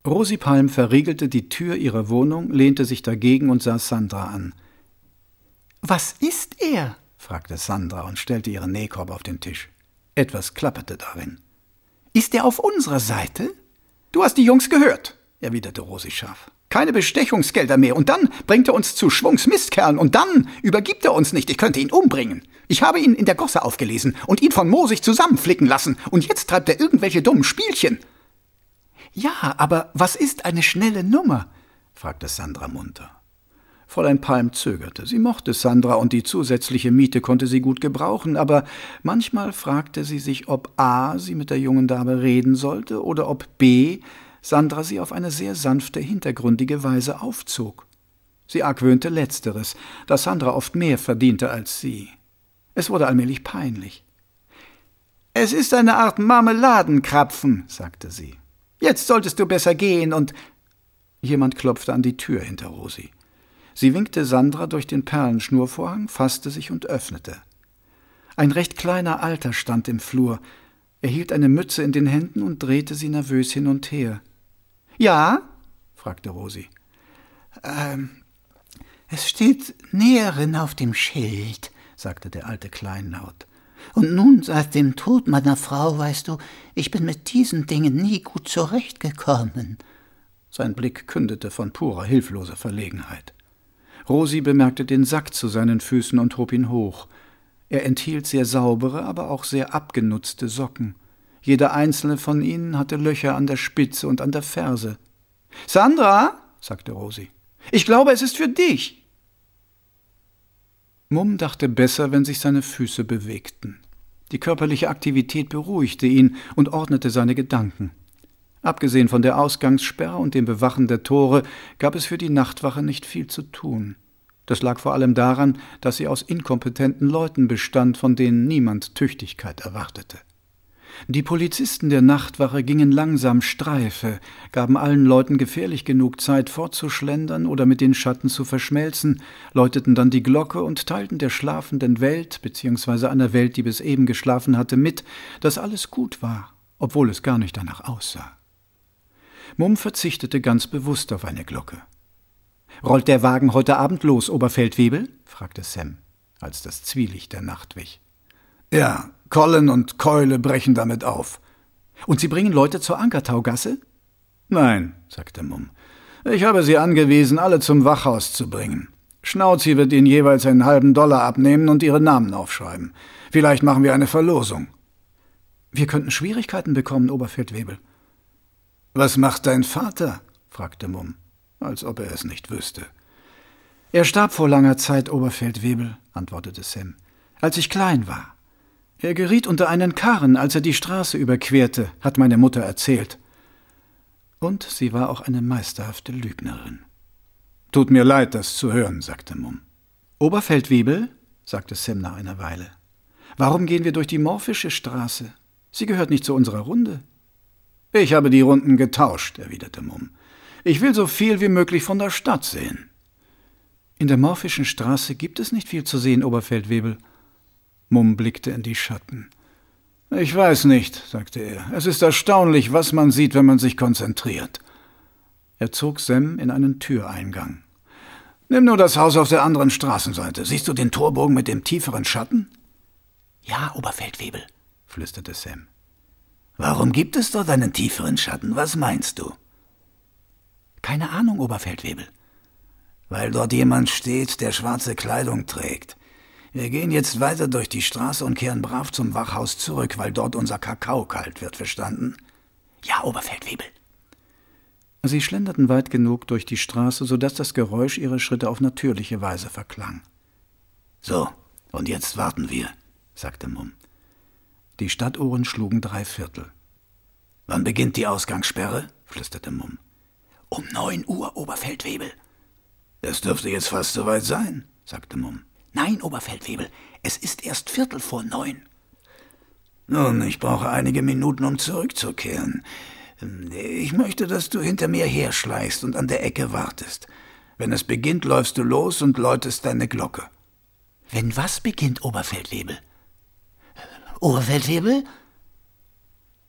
Rosi Palm verriegelte die Tür ihrer Wohnung, lehnte sich dagegen und sah Sandra an. »Was ist er?« fragte Sandra und stellte ihren Nähkorb auf den Tisch. Etwas klapperte darin. »Ist er auf unserer Seite?« »Du hast die Jungs gehört«, erwiderte Rosi scharf. »Keine Bestechungsgelder mehr, und dann bringt er uns zu Schwungs Mistkerlen, und dann übergibt er uns nicht, ich könnte ihn umbringen. Ich habe ihn in der Gosse aufgelesen und ihn von Mosig zusammenflicken lassen, und jetzt treibt er irgendwelche dummen Spielchen.« »Ja, aber was ist eine schnelle Nummer?« fragte Sandra munter. Fräulein Palm zögerte. Sie mochte Sandra und die zusätzliche Miete konnte sie gut gebrauchen, aber manchmal fragte sie sich, ob A. sie mit der jungen Dame reden sollte oder ob B. Sandra sie auf eine sehr sanfte, hintergründige Weise aufzog. Sie argwöhnte Letzteres, da Sandra oft mehr verdiente als sie. Es wurde allmählich peinlich. »Es ist eine Art Marmeladenkrapfen«, sagte sie. »Jetzt solltest du besser gehen und...« Jemand klopfte an die Tür hinter Rosi. Sie winkte Sandra durch den Perlenschnurvorhang, fasste sich und öffnete. Ein recht kleiner Alter stand im Flur. Er hielt eine Mütze in den Händen und drehte sie nervös hin und her. »Ja?« fragte Rosi. Es steht Näherin auf dem Schild«, sagte der Alte kleinlaut. »Und nun, seit dem Tod meiner Frau, weißt du, ich bin mit diesen Dingen nie gut zurechtgekommen.« Sein Blick kündete von purer, hilfloser Verlegenheit. Rosi bemerkte den Sack zu seinen Füßen und hob ihn hoch. Er enthielt sehr saubere, aber auch sehr abgenutzte Socken. Jeder einzelne von ihnen hatte Löcher an der Spitze und an der Ferse. »Sandra«, sagte Rosi, »ich glaube, es ist für dich.« Mumm dachte besser, wenn sich seine Füße bewegten. Die körperliche Aktivität beruhigte ihn und ordnete seine Gedanken. Abgesehen von der Ausgangssperre und dem Bewachen der Tore gab es für die Nachtwache nicht viel zu tun. Das lag vor allem daran, dass sie aus inkompetenten Leuten bestand, von denen niemand Tüchtigkeit erwartete. Die Polizisten der Nachtwache gingen langsam Streife, gaben allen Leuten gefährlich genug Zeit fortzuschlendern oder mit den Schatten zu verschmelzen, läuteten dann die Glocke und teilten der schlafenden Welt, beziehungsweise einer Welt, die bis eben geschlafen hatte, mit, dass alles gut war, obwohl es gar nicht danach aussah. Mumm verzichtete ganz bewusst auf eine Glocke. »Rollt der Wagen heute Abend los, Oberfeldwebel?« fragte Sam, als das Zwielicht der Nacht wich. »Ja, Collen und Keule brechen damit auf.« »Und Sie bringen Leute zur Ankertaugasse?« »Nein«, sagte Mumm. »Ich habe sie angewiesen, alle zum Wachhaus zu bringen. Schnauzi wird ihnen jeweils einen halben $1 abnehmen und ihre Namen aufschreiben. Vielleicht machen wir eine Verlosung.« »Wir könnten Schwierigkeiten bekommen, Oberfeldwebel.« »Was macht dein Vater?« fragte Mumm, als ob er es nicht wüsste. »Er starb vor langer Zeit, Oberfeldwebel«, antwortete Sam, »als ich klein war. Er geriet unter einen Karren, als er die Straße überquerte, hat meine Mutter erzählt. Und sie war auch eine meisterhafte Lügnerin.« »Tut mir leid, das zu hören«, sagte Mumm. »Oberfeldwebel«, sagte Sam nach einer Weile, »warum gehen wir durch die Morphische Straße? Sie gehört nicht zu unserer Runde.« »Ich habe die Runden getauscht«, erwiderte Mumm. »Ich will so viel wie möglich von der Stadt sehen.« »In der Morphischen Straße gibt es nicht viel zu sehen, Oberfeldwebel.« Mumm blickte in die Schatten. »Ich weiß nicht«, sagte er. »Es ist erstaunlich, was man sieht, wenn man sich konzentriert.« Er zog Sam in einen Türeingang. »Nimm nur das Haus auf der anderen Straßenseite. Siehst du den Torbogen mit dem tieferen Schatten?« »Ja, Oberfeldwebel«, flüsterte Sam. »Warum gibt es dort einen tieferen Schatten? Was meinst du?« »Keine Ahnung, Oberfeldwebel.« »Weil dort jemand steht, der schwarze Kleidung trägt. Wir gehen jetzt weiter durch die Straße und kehren brav zum Wachhaus zurück, weil dort unser Kakao kalt wird, verstanden?« »Ja, Oberfeldwebel.« Sie schlenderten weit genug durch die Straße, sodass das Geräusch ihrer Schritte auf natürliche Weise verklang. »So, und jetzt warten wir«, sagte Mumm. Die Stadtuhren schlugen 3/4. »Wann beginnt die Ausgangssperre?« flüsterte Mumm. »Um 9 Uhr, Oberfeldwebel.« »Es dürfte jetzt fast soweit sein«, sagte Mumm. »Nein, Oberfeldwebel, es ist erst 9:15.« »Nun, ich brauche einige Minuten, um zurückzukehren. Ich möchte, dass du hinter mir herschleichst und an der Ecke wartest. Wenn es beginnt, läufst du los und läutest deine Glocke.« »Wenn was beginnt, Oberfeldwebel?« »Oberfeldwebel?«